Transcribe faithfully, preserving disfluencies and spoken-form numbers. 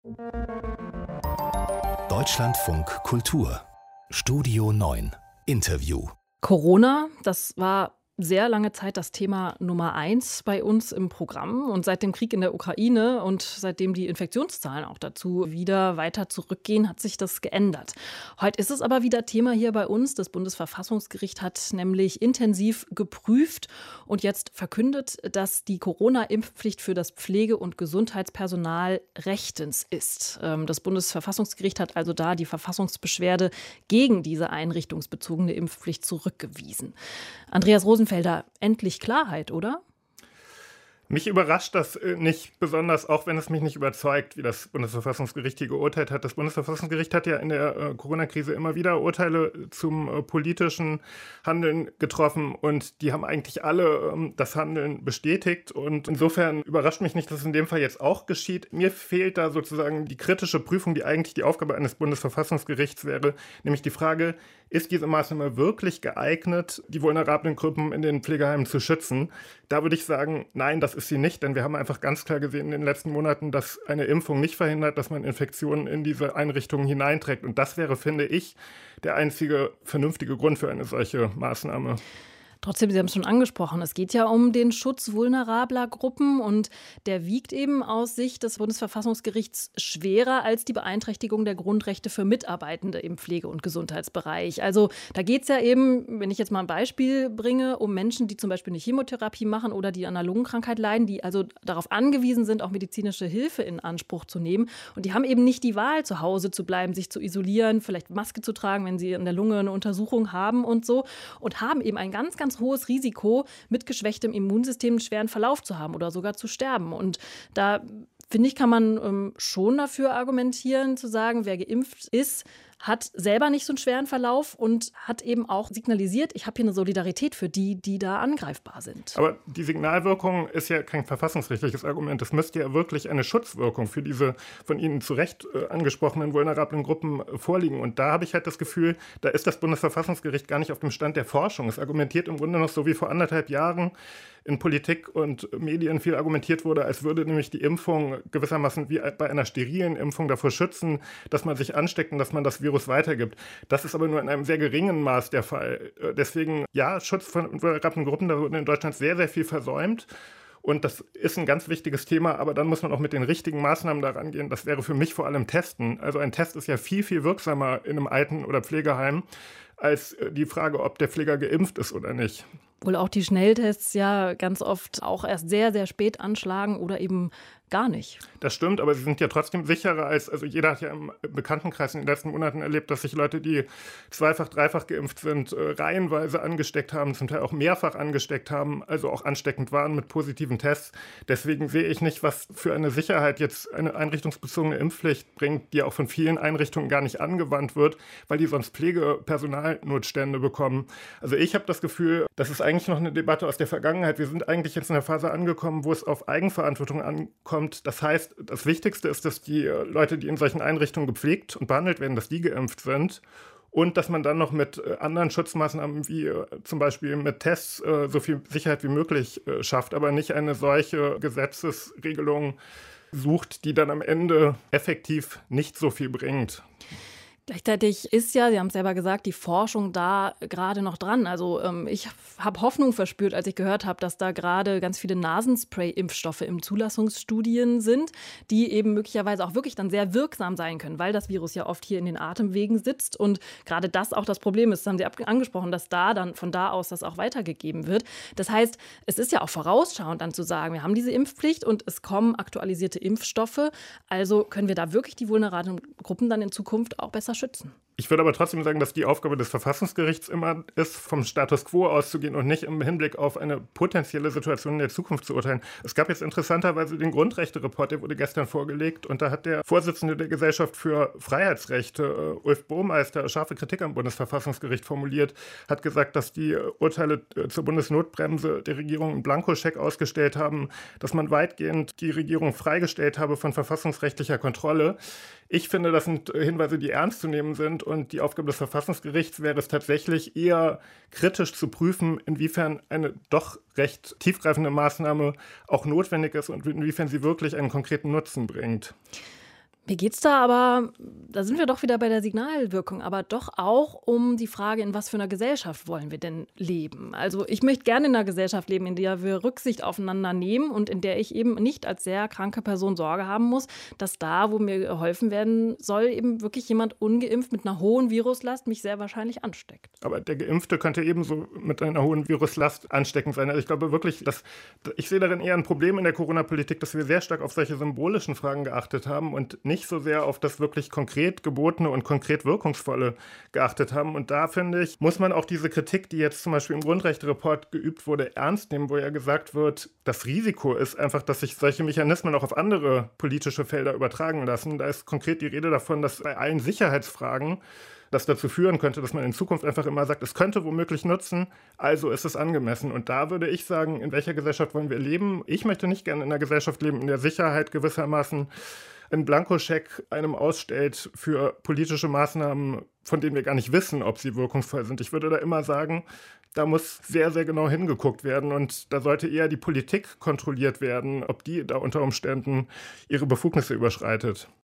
Deutschlandfunk Kultur Studio neun Interview. Corona, das war sehr lange Zeit das Thema Nummer eins bei uns im Programm. Und seit dem Krieg in der Ukraine und seitdem die Infektionszahlen auch dazu wieder weiter zurückgehen, hat sich das geändert. Heute ist es aber wieder Thema hier bei uns. Das Bundesverfassungsgericht hat nämlich intensiv geprüft und jetzt verkündet, dass die Corona-Impfpflicht für das Pflege- und Gesundheitspersonal rechtens ist. Das Bundesverfassungsgericht hat also da die Verfassungsbeschwerde gegen diese einrichtungsbezogene Impfpflicht zurückgewiesen. Andreas Rosenfelder, endlich Klarheit, oder? Mich überrascht das nicht besonders, auch wenn es mich nicht überzeugt, wie das Bundesverfassungsgericht hier geurteilt hat. Das Bundesverfassungsgericht hat ja in der äh, Corona-Krise immer wieder Urteile zum äh, politischen Handeln getroffen und die haben eigentlich alle ähm, das Handeln bestätigt. Und insofern überrascht mich nicht, dass es in dem Fall jetzt auch geschieht. Mir fehlt da sozusagen die kritische Prüfung, die eigentlich die Aufgabe eines Bundesverfassungsgerichts wäre, nämlich die Frage, ist diese Maßnahme wirklich geeignet, die vulnerablen Gruppen in den Pflegeheimen zu schützen? Da würde ich sagen, nein, das ist sie nicht, denn wir haben einfach ganz klar gesehen in den letzten Monaten, dass eine Impfung nicht verhindert, dass man Infektionen in diese Einrichtungen hineinträgt. Und das wäre, finde ich, der einzige vernünftige Grund für eine solche Maßnahme. Trotzdem, Sie haben es schon angesprochen, es geht ja um den Schutz vulnerabler Gruppen und der wiegt eben aus Sicht des Bundesverfassungsgerichts schwerer als die Beeinträchtigung der Grundrechte für Mitarbeitende im Pflege- und Gesundheitsbereich. Also da geht es ja eben, wenn ich jetzt mal ein Beispiel bringe, um Menschen, die zum Beispiel eine Chemotherapie machen oder die an einer Lungenkrankheit leiden, die also darauf angewiesen sind, auch medizinische Hilfe in Anspruch zu nehmen. Und die haben eben nicht die Wahl, zu Hause zu bleiben, sich zu isolieren, vielleicht Maske zu tragen, wenn sie in der Lunge eine Untersuchung haben und so. Und haben eben ein ganz, ganz hohes Risiko, mit geschwächtem Immunsystem einen schweren Verlauf zu haben oder sogar zu sterben. Und da, finde ich, kann man ähm, schon dafür argumentieren, zu sagen, wer geimpft ist, hat selber nicht so einen schweren Verlauf und hat eben auch signalisiert, ich habe hier eine Solidarität für die, die da angreifbar sind. Aber die Signalwirkung ist ja kein verfassungsrechtliches Argument. Es müsste ja wirklich eine Schutzwirkung für diese von Ihnen zu Recht äh, angesprochenen vulnerablen Gruppen äh, vorliegen. Und da habe ich halt das Gefühl, da ist das Bundesverfassungsgericht gar nicht auf dem Stand der Forschung. Es argumentiert im Grunde noch so wie vor anderthalb Jahren in Politik und Medien viel argumentiert wurde, als würde nämlich die Impfung gewissermaßen wie bei einer sterilen Impfung davor schützen, dass man sich ansteckt und dass man das Virus weitergibt. Das ist aber nur in einem sehr geringen Maß der Fall. Deswegen, ja, Schutz von vulnerablen Gruppen, da wurde in Deutschland sehr, sehr viel versäumt. Und das ist ein ganz wichtiges Thema, aber dann muss man auch mit den richtigen Maßnahmen daran gehen. Das wäre für mich vor allem Testen. Also ein Test ist ja viel, viel wirksamer in einem Alten- oder Pflegeheim als die Frage, ob der Pfleger geimpft ist oder nicht. Wohl auch die Schnelltests ja ganz oft auch erst sehr, sehr spät anschlagen oder eben gar nicht. Das stimmt, aber sie sind ja trotzdem sicherer als, also jeder hat ja im Bekanntenkreis in den letzten Monaten erlebt, dass sich Leute, die zweifach, dreifach geimpft sind, äh, reihenweise angesteckt haben, zum Teil auch mehrfach angesteckt haben, also auch ansteckend waren mit positiven Tests. Deswegen sehe ich nicht, was für eine Sicherheit jetzt eine einrichtungsbezogene Impfpflicht bringt, die auch von vielen Einrichtungen gar nicht angewandt wird, weil die sonst Pflegepersonalnotstände bekommen. Also ich habe das Gefühl, das ist eigentlich noch eine Debatte aus der Vergangenheit. Wir sind eigentlich jetzt in der Phase angekommen, wo es auf Eigenverantwortung ankommt. Das heißt, das Wichtigste ist, dass die Leute, die in solchen Einrichtungen gepflegt und behandelt werden, dass die geimpft sind und dass man dann noch mit anderen Schutzmaßnahmen wie zum Beispiel mit Tests so viel Sicherheit wie möglich schafft, aber nicht eine solche Gesetzesregelung sucht, die dann am Ende effektiv nicht so viel bringt. Gleichzeitig ist ja, Sie haben es selber gesagt, die Forschung da gerade noch dran. Also ähm, ich habe Hoffnung verspürt, als ich gehört habe, dass da gerade ganz viele Nasenspray-Impfstoffe im Zulassungsstudien sind, die eben möglicherweise auch wirklich dann sehr wirksam sein können, weil das Virus ja oft hier in den Atemwegen sitzt und gerade das auch das Problem ist, das haben Sie angesprochen, dass da dann von da aus das auch weitergegeben wird. Das heißt, es ist ja auch vorausschauend dann zu sagen, wir haben diese Impfpflicht und es kommen aktualisierte Impfstoffe, also können wir da wirklich die vulnerablen Gruppen dann in Zukunft auch besser schützen. Ich würde aber trotzdem sagen, dass die Aufgabe des Verfassungsgerichts immer ist, vom Status quo auszugehen und nicht im Hinblick auf eine potenzielle Situation in der Zukunft zu urteilen. Es gab jetzt interessanterweise den Grundrechte-Report, der wurde gestern vorgelegt und da hat der Vorsitzende der Gesellschaft für Freiheitsrechte, Ulf Burmeister, scharfe Kritik am Bundesverfassungsgericht formuliert, hat gesagt, dass die Urteile zur Bundesnotbremse der Regierung einen Blankoscheck ausgestellt haben, dass man weitgehend die Regierung freigestellt habe von verfassungsrechtlicher Kontrolle. Ich finde, das sind Hinweise, die ernst zu nehmen sind und die Aufgabe des Verfassungsgerichts wäre es tatsächlich eher kritisch zu prüfen, inwiefern eine doch recht tiefgreifende Maßnahme auch notwendig ist und inwiefern sie wirklich einen konkreten Nutzen bringt. Mir geht's da aber, da sind wir doch wieder bei der Signalwirkung, aber doch auch um die Frage, in was für einer Gesellschaft wollen wir denn leben? Also ich möchte gerne in einer Gesellschaft leben, in der wir Rücksicht aufeinander nehmen und in der ich eben nicht als sehr kranke Person Sorge haben muss, dass da, wo mir geholfen werden soll, eben wirklich jemand ungeimpft mit einer hohen Viruslast mich sehr wahrscheinlich ansteckt. Aber der Geimpfte könnte ebenso mit einer hohen Viruslast ansteckend sein. Also ich glaube wirklich, dass ich sehe darin eher ein Problem in der Corona-Politik, dass wir sehr stark auf solche symbolischen Fragen geachtet haben und nicht so sehr auf das wirklich konkret Gebotene und konkret Wirkungsvolle geachtet haben. Und da, finde ich, muss man auch diese Kritik, die jetzt zum Beispiel im Grundrechte-Report geübt wurde, ernst nehmen, wo ja gesagt wird, das Risiko ist einfach, dass sich solche Mechanismen auch auf andere politische Felder übertragen lassen. Da ist konkret die Rede davon, dass bei allen Sicherheitsfragen das dazu führen könnte, dass man in Zukunft einfach immer sagt, es könnte womöglich nutzen, also ist es angemessen. Und da würde ich sagen, in welcher Gesellschaft wollen wir leben? Ich möchte nicht gerne in einer Gesellschaft leben, in der Sicherheit gewissermaßen einen Blankoscheck einem ausstellt für politische Maßnahmen, von denen wir gar nicht wissen, ob sie wirkungsvoll sind. Ich würde da immer sagen, da muss sehr, sehr genau hingeguckt werden und da sollte eher die Politik kontrolliert werden, ob die da unter Umständen ihre Befugnisse überschreitet.